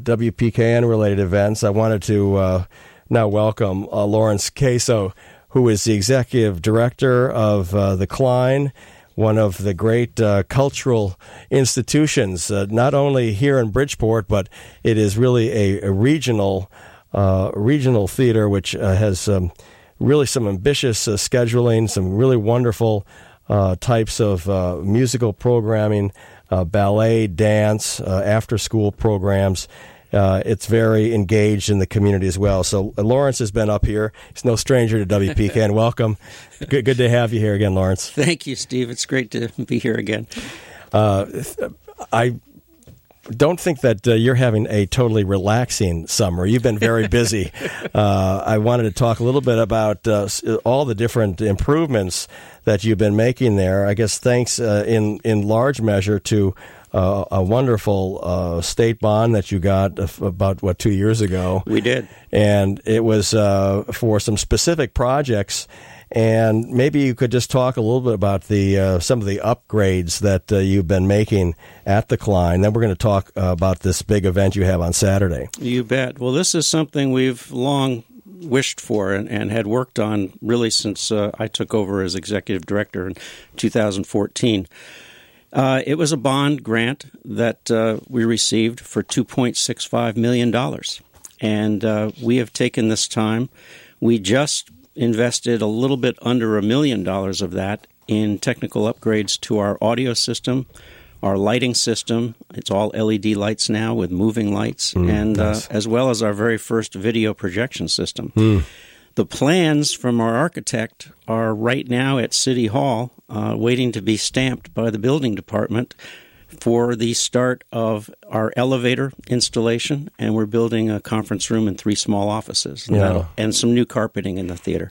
WPKN-related events, I wanted to now welcome Lawrence Caso, who is the executive director of the Klein, one of the great cultural institutions, not only here in Bridgeport, but it is really a regional theater which has really some ambitious scheduling, some really wonderful types of musical programming, ballet, dance, after-school programs. It's very engaged in the community as well. So Lawrence has been up here. He's no stranger to WPKN. Welcome. Good to have you here again, Lawrence. Thank you, Steve. It's great to be here again. I don't think that you're having a totally relaxing summer. You've been very busy. I wanted to talk a little bit about all the different improvements that you've been making there. I guess thanks in large measure to a wonderful state bond that you got about, 2 years ago? We did. And it was for some specific projects. And maybe you could just talk a little bit about the some of the upgrades that you've been making at the Klein. Then we're going to talk about this big event you have on Saturday. You bet. Well, this is something we've long wished for and had worked on really since I took over as executive director in 2014. It was a bond grant that we received for $2.65 million. And we have taken this time. We just invested a little bit under $1 million of that in technical upgrades to our audio system, our lighting system. It's all LED lights now with moving lights, and nice. As well as our very first video projection system. The plans from our architect are right now at City Hall, waiting to be stamped by the building department for the start of our elevator installation, and we're building a conference room and 3 small offices, and some new carpeting in the theater.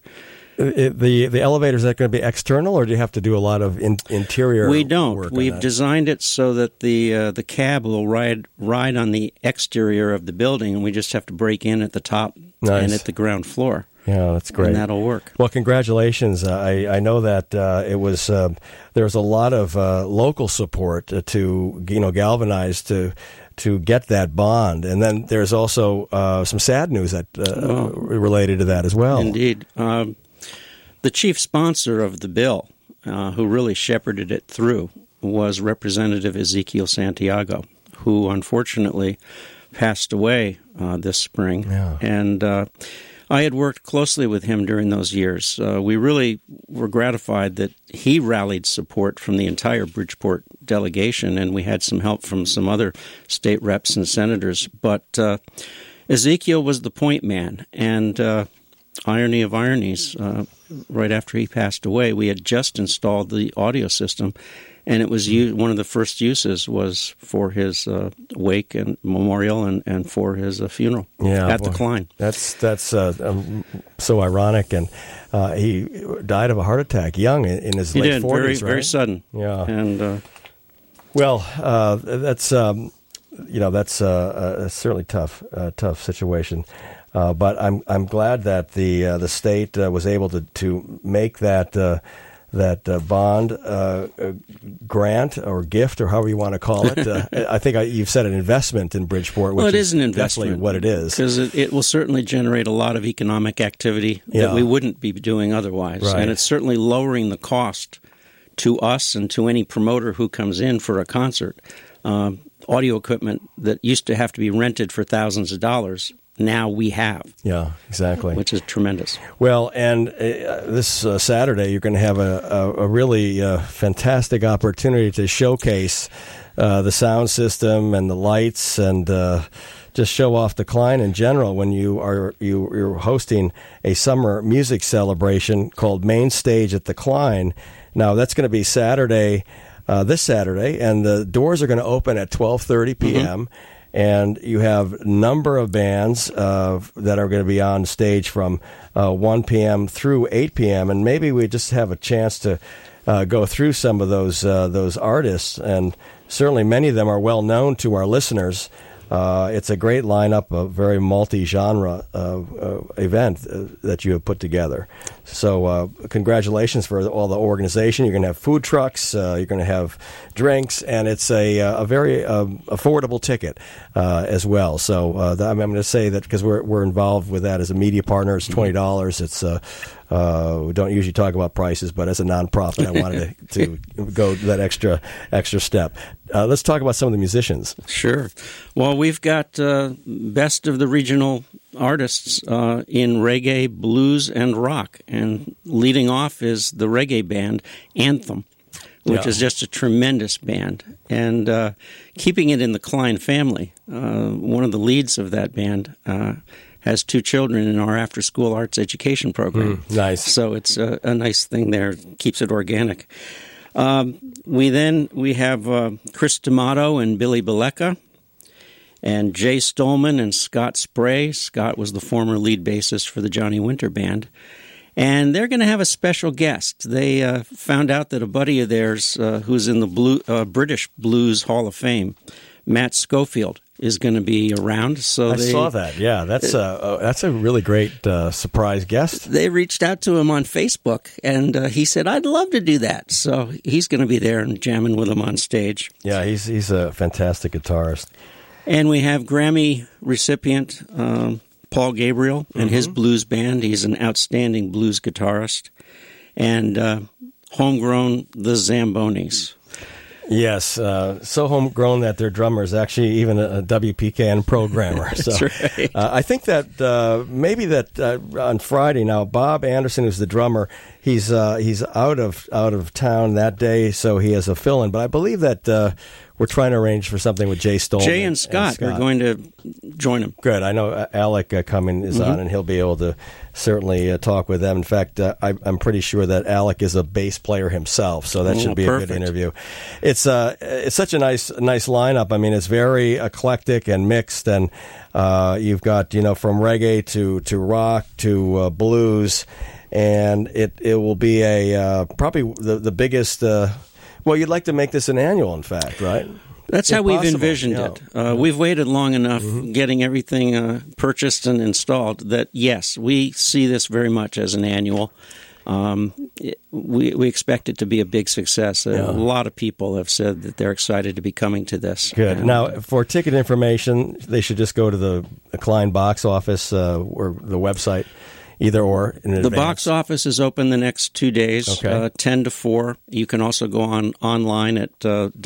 The elevator, is that going to be external, or do you have to do a lot of interior We don't. work? We've designed it so that the cab will ride on the exterior of the building, and we just have to break in at the top and at the ground floor. Yeah, that's great. And that'll work. Well, congratulations. I know that it was there was a lot of local support to galvanize to get that bond, and then there's also some sad news that related to that as well. Indeed, the chief sponsor of the bill, who really shepherded it through, was Representative Ezekiel Santiago, who unfortunately passed away this spring, and I had worked closely with him during those years. We really were gratified that he rallied support from the entire Bridgeport delegation, and we had some help from some other state reps and senators. But Ezekiel was the point man, and irony of ironies, right after he passed away, we had just installed the audio system, and it was one of the first uses was for his wake and memorial and for his funeral at the Klein. That's so ironic, and he died of a heart attack young in his late 40s, very, right? very sudden. Yeah. And that's a certainly tough situation. But I'm glad that the state was able to make that bond grant or gift, or however you want to call it. I think you've said an investment in Bridgeport, which it is an investment. Definitely what it is. Because it will certainly generate a lot of economic activity that we wouldn't be doing otherwise. Right. And it's certainly lowering the cost to us and to any promoter who comes in for a concert. Audio equipment that used to have to be rented for thousands of dollars, now we have. Yeah, exactly. Which is tremendous. Well, and this Saturday, you're going to have a really fantastic opportunity to showcase the sound system and the lights, and just show off the Klein in general when you're hosting a summer music celebration called Main Stage at the Klein. Now, that's going to be Saturday, this Saturday, and the doors are going to open at 12:30 p.m., and you have a number of bands that are going to be on stage from 1 p.m. through 8 p.m., and maybe we just have a chance to go through some of those artists, and certainly many of them are well known to our listeners. It's a great lineup, a very multi-genre event that you have put together. So congratulations for all the organization. You're going to have food trucks, you're going to have drinks, and it's a very affordable ticket as well. So I'm going to say that because we're involved with that as a media partner, it's $20. It's we don't usually talk about prices, but as a nonprofit, I wanted to go that extra step. Let's talk about some of the musicians. Sure. Well, we've got best of the regional artists in reggae, blues, and rock. And leading off is the reggae band Anthem, which is just a tremendous band. And keeping it in the Klein family, one of the leads of that band has 2 children in our after-school arts education program. Nice. So it's a nice thing there. Keeps it organic. We have Chris D'Amato and Billy Baleka, and Jay Stolman and Scott Spray. Scott was the former lead bassist for the Johnny Winter Band. And they're going to have a special guest. They found out that a buddy of theirs who's in the British Blues Hall of Fame, Matt Schofield, is going to be around. So I saw that. Yeah, that's a really great surprise guest. They reached out to him on Facebook, and he said, "I'd love to do that." So he's going to be there and jamming with them on stage. Yeah, he's a fantastic guitarist. And we have Grammy recipient Paul Gabriel and his blues band. He's an outstanding blues guitarist. And homegrown, the Zambonis. Yes, so homegrown that their drummer is actually even a WPKN programmer. So That's right. I think that maybe that on Friday now, Bob Anderson, who's the drummer, he's out of town that day, so he has a fill-in. But I believe that we're trying to arrange for something with Jay Stolman. Jay and Scott are going to join him. Good. I know Alec Cumming is on, and he'll be able to certainly talk with them. In fact, I'm pretty sure that Alec is a bass player himself, so that should be perfect. a good interview. It's such a nice lineup. I mean, it's very eclectic and mixed, and you've got from reggae to rock to blues, and it will be a probably the biggest. Well, you'd like to make this an annual, in fact, right? That's how we've envisioned it. We've waited long enough getting everything purchased and installed that, yes, we see this very much as an annual. We expect it to be a big success. A lot of people have said that they're excited to be coming to this. Good. Now, for ticket information, they should just go to the Klein box office or the website. Either or in advance. The box office is open the next 2 days, 10 to 4. You can also go online at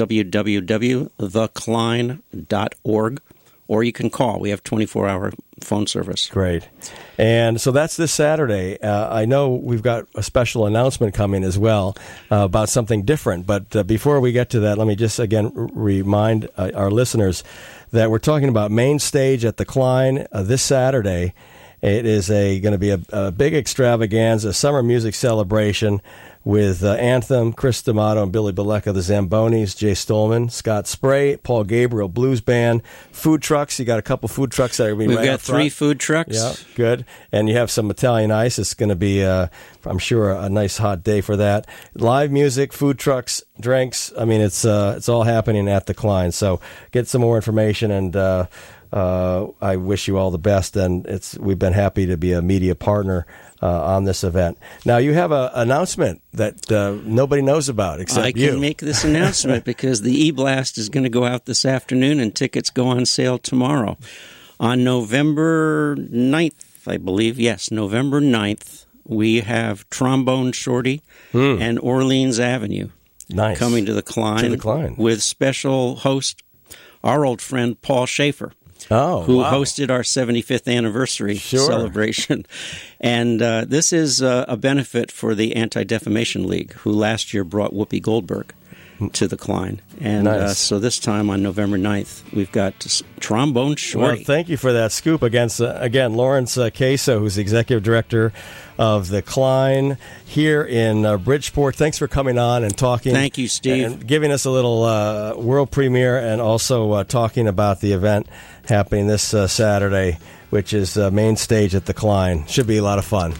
www.theklein.org, or you can call. We have 24-hour phone service. Great. And so that's this Saturday. I know we've got a special announcement coming as well about something different. But before we get to that, let me just again remind our listeners that we're talking about Main Stage at the Klein this Saturday. It is going to be a big extravaganza, summer music celebration with Anthem, Chris D'Amato, and Billy Baleka, the Zambonis, Jay Stolman, Scott Spray, Paul Gabriel, Blues Band, food trucks. You got a couple food trucks that are going to be We've got 3 food trucks. Yeah, good. And you have some Italian ice. It's going to be, I'm sure, a nice hot day for that. Live music, food trucks, drinks. I mean, it's all happening at the Klein. So get some more information and. I wish you all the best, and we've been happy to be a media partner on this event. Now, you have an announcement that nobody knows about except you. I can make this announcement because the E-Blast is going to go out this afternoon, and tickets go on sale tomorrow. On November 9th, I believe, November 9th, we have Trombone Shorty and Orleans Avenue coming to the Klein with special host, our old friend Paul Schaefer. Who hosted our 75th anniversary celebration. And this is a benefit for the Anti-Defamation League, who last year brought Whoopi Goldberg to the Klein. And so this time on November 9th, we've got Trombone Shorty. Well, thank you for that scoop again, Lawrence Queso, who's the executive director of the Klein here in Bridgeport. Thanks for coming on and talking. Thank you, Steve. And giving us a little world premiere and also talking about the event happening this Saturday, which is Main Stage at the Klein. Should be a lot of fun.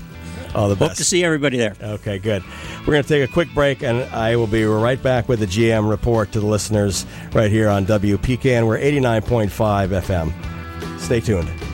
All the best. Hope to see everybody there. Okay, good. We're going to take a quick break, and I will be right back with the GM report to the listeners right here on WPKN. We're 89.5 FM. Stay tuned.